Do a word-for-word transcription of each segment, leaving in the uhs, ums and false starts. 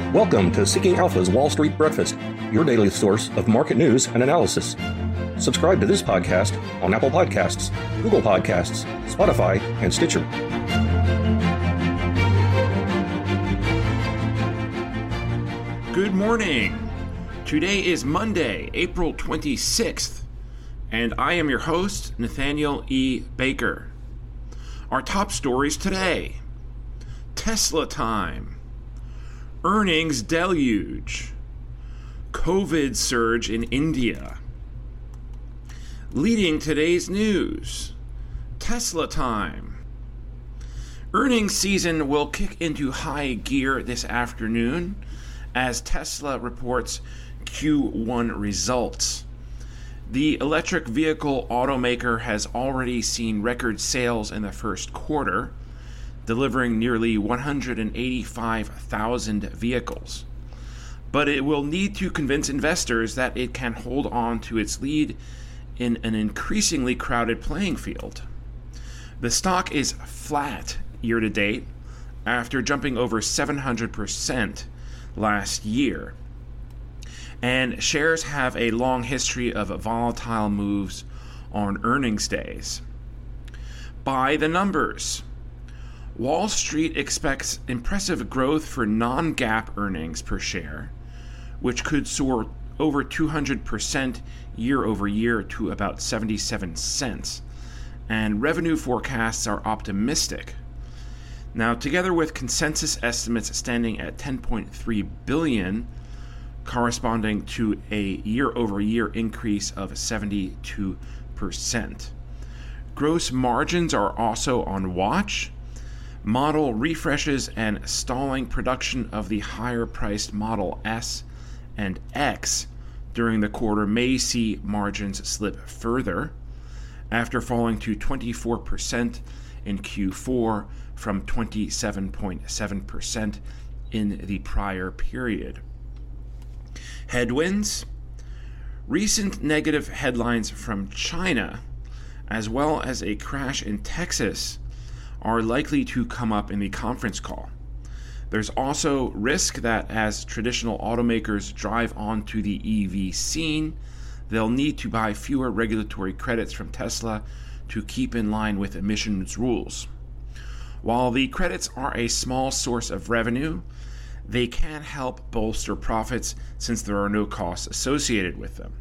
Welcome to Seeking Alpha's Wall Street Breakfast, your daily source of market news and analysis. Subscribe to this podcast on Apple Podcasts, Google Podcasts, Spotify, and Stitcher. Good morning. Today is Monday, April twenty-sixth, and I am your host, Nathaniel E. Baker. Our top stories today: Tesla time, earnings deluge, COVID surge in India. Leading today's news, Tesla time. Earnings season will kick into high gear this afternoon as Tesla reports Q one results. The electric vehicle automaker has already seen record sales in the first quarter, delivering nearly one hundred eighty-five thousand vehicles. But it will need to convince investors that it can hold on to its lead in an increasingly crowded playing field. The stock is flat year to date after jumping over seven hundred percent last year. And shares have a long history of volatile moves on earnings days. By the numbers, Wall Street expects impressive growth for non-GAAP earnings per share, which could soar over two hundred percent year over year to about seventy-seven cents, and revenue forecasts are optimistic. Now, together with consensus estimates standing at ten point three billion dollars, corresponding to a year-over-year increase of seventy-two percent. Gross margins are also on watch. Model refreshes and stalling production of the higher-priced Model S and X during the quarter may see margins slip further, after falling to twenty-four percent in Q four from twenty-seven point seven percent in the prior period. Headwinds: recent negative headlines from China, as well as a crash in Texas, are likely to come up in the conference call. There's also risk that as traditional automakers drive onto the E V scene, they'll need to buy fewer regulatory credits from Tesla to keep in line with emissions rules. While the credits are a small source of revenue, they can help bolster profits since there are no costs associated with them.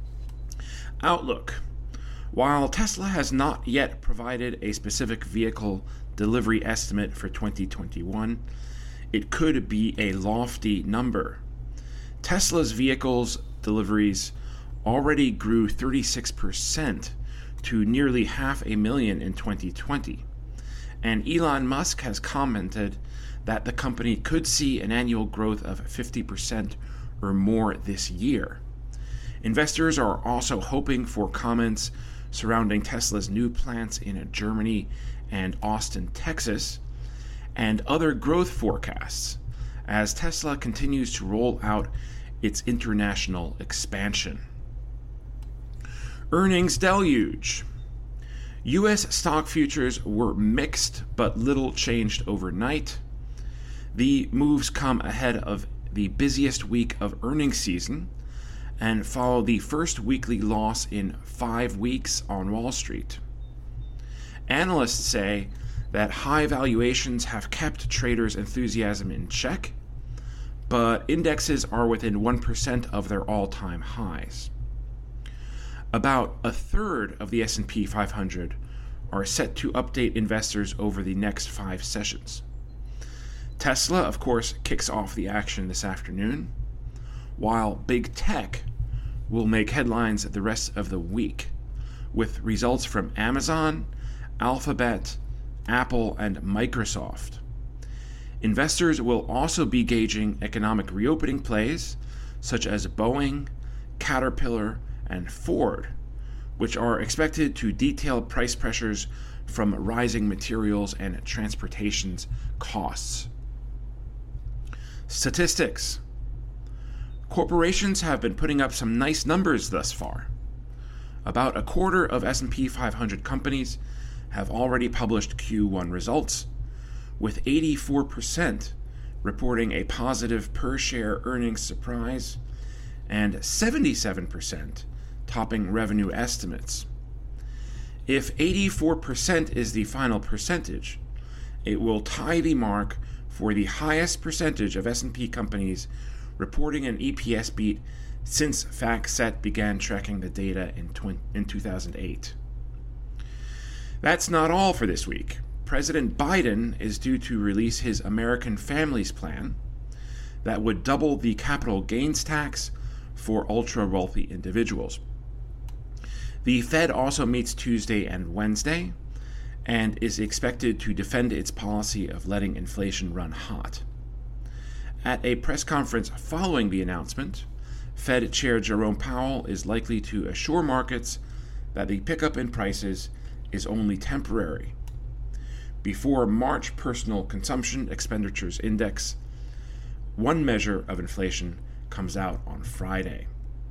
Outlook: while Tesla has not yet provided a specific vehicle delivery estimate for twenty twenty-one, it could be a lofty number. Tesla's vehicles deliveries already grew thirty-six percent to nearly half a million in twenty twenty, and Elon Musk has commented that the company could see an annual growth of fifty percent or more this year. Investors are also hoping for comments surrounding Tesla's new plants in Germany and Austin, Texas, and other growth forecasts as Tesla continues to roll out its international expansion. Earnings deluge. U S stock futures were mixed, but little changed overnight. The moves come ahead of the busiest week of earnings season and follow the first weekly loss in five weeks on Wall Street. Analysts say that high valuations have kept traders' enthusiasm in check, but indexes are within one percent of their all-time highs. About a third of the S and P five hundred are set to update investors over the next five sessions. Tesla, of course, kicks off the action this afternoon, while big tech will make headlines the rest of the week, with results from Amazon, Alphabet, Apple, and Microsoft. Investors will also be gauging economic reopening plays such as Boeing, Caterpillar, and Ford, which are expected to detail price pressures from rising materials and transportation costs. Statistics. Corporations have been putting up some nice numbers thus far. About a quarter of S and P five hundred companies have already published Q one results, with eighty-four percent reporting a positive per-share earnings surprise, and seventy-seven percent topping revenue estimates. If eighty-four percent is the final percentage, it will tie the mark for the highest percentage of S and P companies reporting an E P S beat since FactSet began tracking the data in, tw- in two thousand eight. That's not all for this week. President Biden is due to release his American Families Plan that would double the capital gains tax for ultra-wealthy individuals. The Fed also meets Tuesday and Wednesday and is expected to defend its policy of letting inflation run hot. At a press conference following the announcement, Fed Chair Jerome Powell is likely to assure markets that the pickup in prices is only temporary. Before March Personal Consumption Expenditures Index, one measure of inflation, comes out on Friday.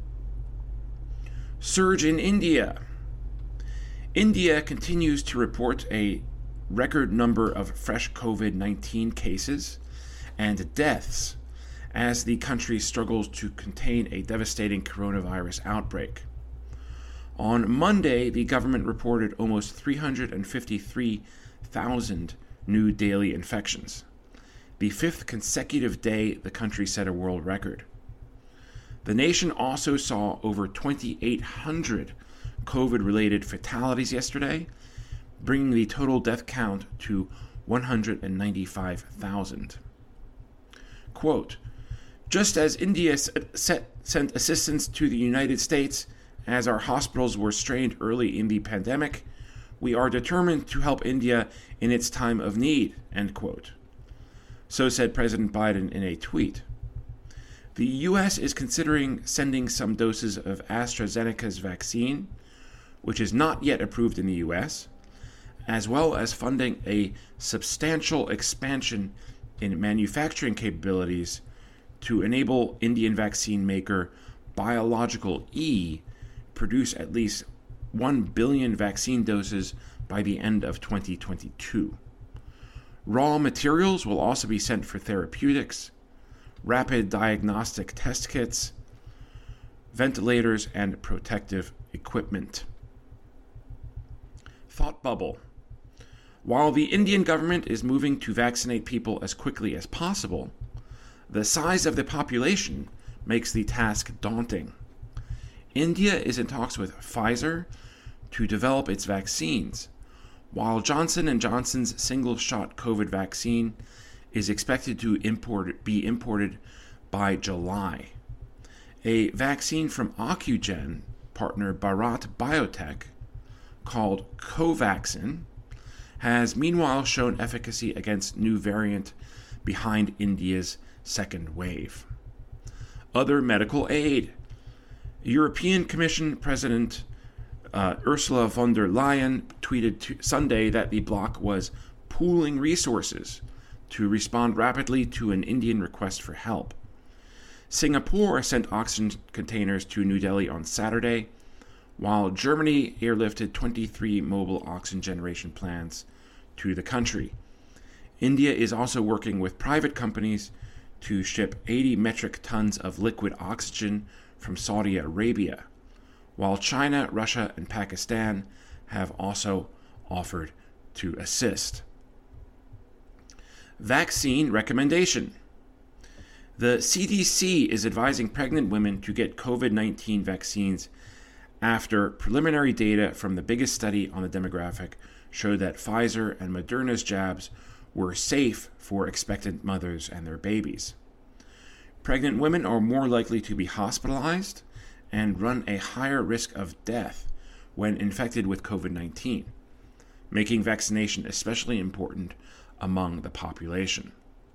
Surge in India. India continues to report a record number of fresh COVID nineteen cases and deaths as the country struggles to contain a devastating coronavirus outbreak. On Monday, the government reported almost three hundred fifty-three thousand new daily infections, the fifth consecutive day the country set a world record. The nation also saw over twenty-eight hundred COVID-related fatalities yesterday, bringing the total death count to one hundred ninety-five thousand. Quote, just as India set, sent assistance to the United States as our hospitals were strained early in the pandemic, we are determined to help India in its time of need, end quote. So said President Biden in a tweet. The U S is considering sending some doses of AstraZeneca's vaccine, which is not yet approved in the U S, as well as funding a substantial expansion in manufacturing capabilities to enable Indian vaccine maker Biological E produce at least one billion vaccine doses by the end of twenty twenty-two. Raw materials will also be sent for therapeutics, rapid diagnostic test kits, ventilators, and protective equipment. Thought bubble. While the Indian government is moving to vaccinate people as quickly as possible, the size of the population makes the task daunting. India is in talks with Pfizer to develop its vaccines, while Johnson and Johnson's single-shot COVID vaccine is expected to import, be imported by July. A vaccine from Ocugen partner Bharat Biotech, called Covaxin, has meanwhile shown efficacy against new variant behind India's second wave. Other medical aid. European Commission President uh, Ursula von der Leyen tweeted to Sunday that the bloc was pooling resources to respond rapidly to an Indian request for help. Singapore sent oxygen containers to New Delhi on Saturday, while Germany airlifted twenty-three mobile oxygen generation plants to the country. India is also working with private companies to ship eighty metric tons of liquid oxygen from Saudi Arabia, while China, Russia, and Pakistan have also offered to assist. Vaccine recommendation. The C D C is advising pregnant women to get COVID nineteen vaccines after preliminary data from the biggest study on the demographic showed that Pfizer and Moderna's jabs were safe for expectant mothers and their babies. Pregnant women are more likely to be hospitalized and run a higher risk of death when infected with COVID nineteen, making vaccination especially important among the population.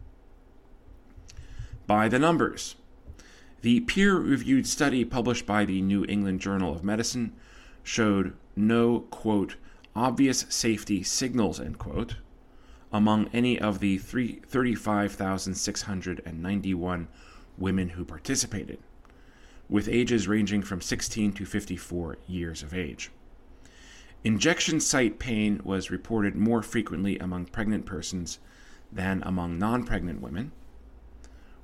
By the numbers. The peer-reviewed study published by the New England Journal of Medicine showed no, quote, obvious safety signals, end quote, among any of the thirty-five thousand six hundred ninety-one women who participated, with ages ranging from sixteen to fifty-four years of age. Injection site pain was reported more frequently among pregnant persons than among non-pregnant women,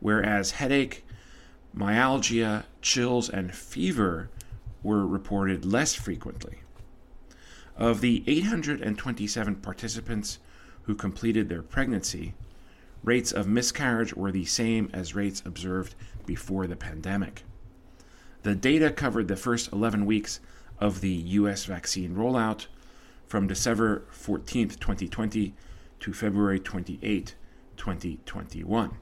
whereas headache, myalgia, chills, and fever were reported less frequently. Of the eight hundred twenty-seven participants who completed their pregnancy, rates of miscarriage were the same as rates observed before the pandemic. The data covered the first eleven weeks of the U S vaccine rollout from December fourteenth, twenty twenty to February twenty-eighth, twenty twenty-one.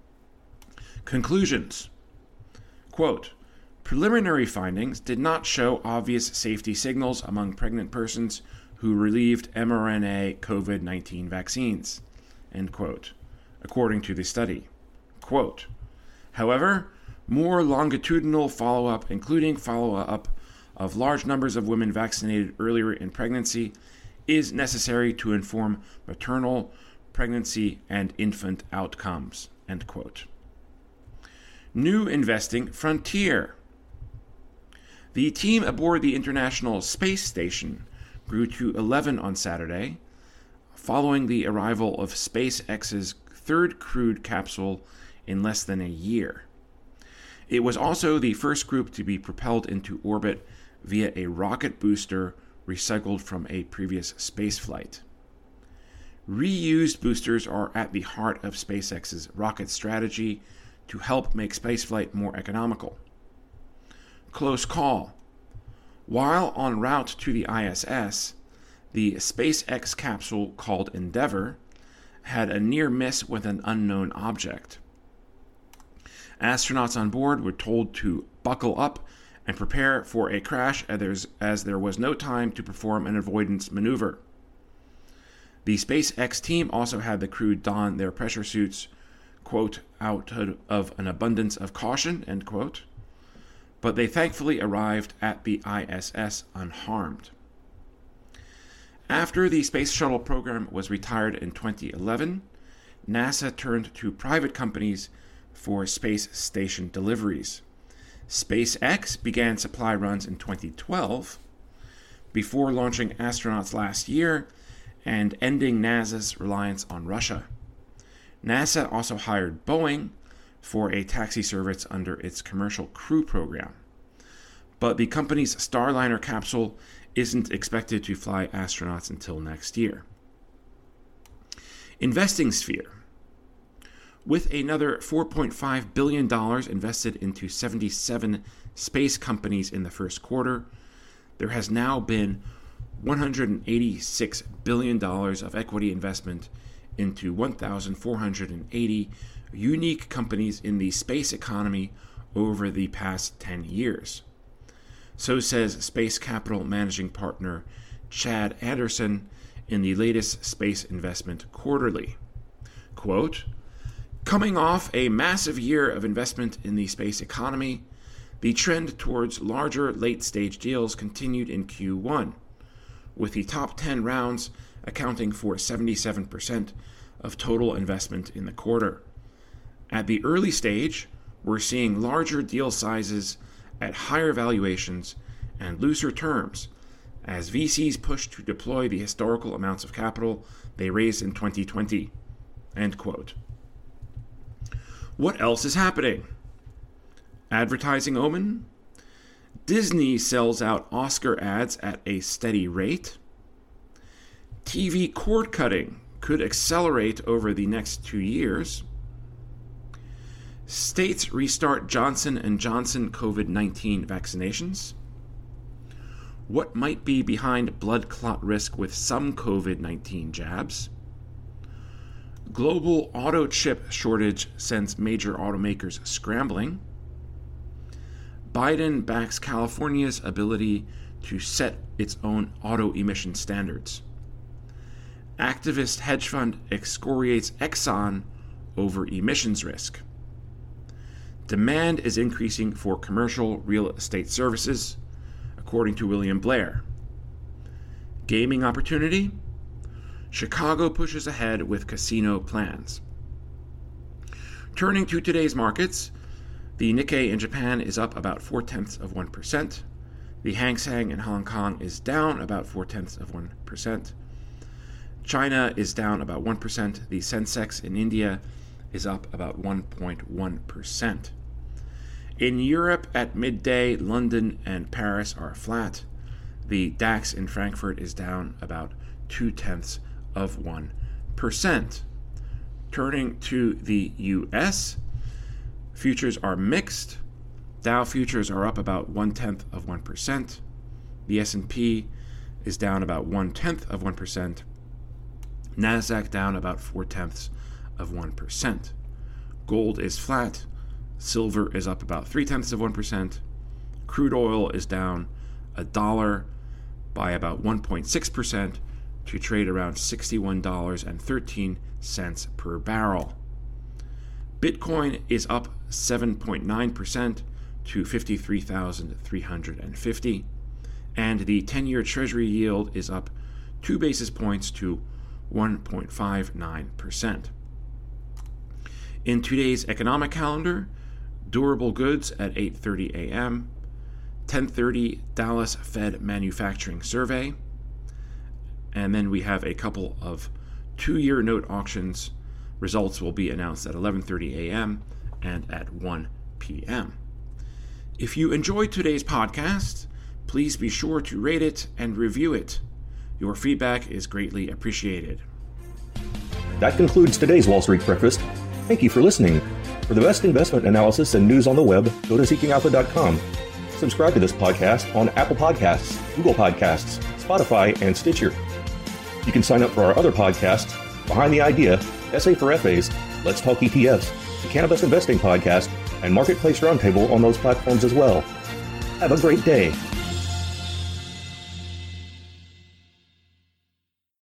Conclusions. Quote, preliminary findings did not show obvious safety signals among pregnant persons who received mRNA COVID nineteen vaccines, end quote, according to the study. Quote, however, more longitudinal follow-up, including follow-up of large numbers of women vaccinated earlier in pregnancy, is necessary to inform maternal, pregnancy, and infant outcomes, end quote. New investing frontier. The team aboard the International Space Station grew to eleven on Saturday, following the arrival of SpaceX's third crewed capsule in less than a year. It was also the first group to be propelled into orbit via a rocket booster recycled from a previous spaceflight. Reused boosters are at the heart of SpaceX's rocket strategy to help make spaceflight more economical. Close call. While en route to the I S S, the SpaceX capsule called Endeavour had a near miss with an unknown object. Astronauts on board were told to buckle up and prepare for a crash as there was no time to perform an avoidance maneuver. The SpaceX team also had the crew don their pressure suits, quote, out of an abundance of caution, end quote, but they thankfully arrived at the I S S unharmed. After the Space Shuttle program was retired in twenty eleven, NASA turned to private companies for space station deliveries. SpaceX began supply runs in twenty twelve, before launching astronauts last year and ending NASA's reliance on Russia. NASA also hired Boeing for a taxi service under its Commercial Crew Program. But the company's Starliner capsule isn't expected to fly astronauts until next year. Investing sphere. With another four point five billion dollars invested into seventy-seven space companies in the first quarter, there has now been one hundred eighty-six billion dollars of equity investment into one thousand four hundred eighty unique companies in the space economy over the past ten years. So says Space Capital Managing Partner Chad Anderson in the latest Space Investment Quarterly. Quote, coming off a massive year of investment in the space economy, the trend towards larger late-stage deals continued in Q one, with the top ten rounds accounting for seventy-seven percent of total investment in the quarter. At the early stage, we're seeing larger deal sizes at higher valuations and looser terms as V Cs push to deploy the historical amounts of capital they raised in twenty twenty. End quote. What else is happening? Advertising omen? Disney sells out Oscar ads at a steady rate. T V cord cutting could accelerate over the next two years. States restart Johnson and Johnson COVID nineteen vaccinations. What might be behind blood clot risk with some COVID nineteen jabs? Global auto chip shortage sends major automakers scrambling. Biden backs California's ability to set its own auto emission standards. Activist hedge fund excoriates Exxon over emissions risk. Demand is increasing for commercial real estate services, according to William Blair. Gaming opportunity? Chicago pushes ahead with casino plans. Turning to today's markets, the Nikkei in Japan is up about four-tenths of one percent. The Hang Seng in Hong Kong is down about four-tenths of one percent. China is down about one percent. The Sensex in India is up about one point one percent. In Europe at midday, London and Paris are flat. The DAX in Frankfurt is down about two-tenths of one percent. Turning to the U S, futures are mixed. Dow futures are up about one-tenth of one percent. The S and P is down about one-tenth of one percent. NASDAQ down about four-tenths of one percent. Gold is flat. Silver is up about three-tenths of one percent. Crude oil is down a dollar by about one point six percent to trade around sixty-one dollars and thirteen cents per barrel. Bitcoin is up seven point nine percent to fifty-three thousand three hundred fifty, and the ten-year Treasury yield is up two basis points to one point five nine percent. In today's economic calendar, durable goods at eight thirty a.m., ten thirty Dallas Fed Manufacturing Survey, and then we have a couple of two-year note auctions. Results will be announced at eleven thirty a.m. and at one p.m. If you enjoyed today's podcast, please be sure to rate it and review it. Your feedback is greatly appreciated. That concludes today's Wall Street Breakfast. Thank you for listening. For the best investment analysis and news on the web, go to seeking alpha dot com. Subscribe to this podcast on Apple Podcasts, Google Podcasts, Spotify, and Stitcher. You can sign up for our other podcasts, Behind the Idea, S A for F As, Let's Talk E T Fs, the Cannabis Investing Podcast, and Marketplace Roundtable on those platforms as well. Have a great day.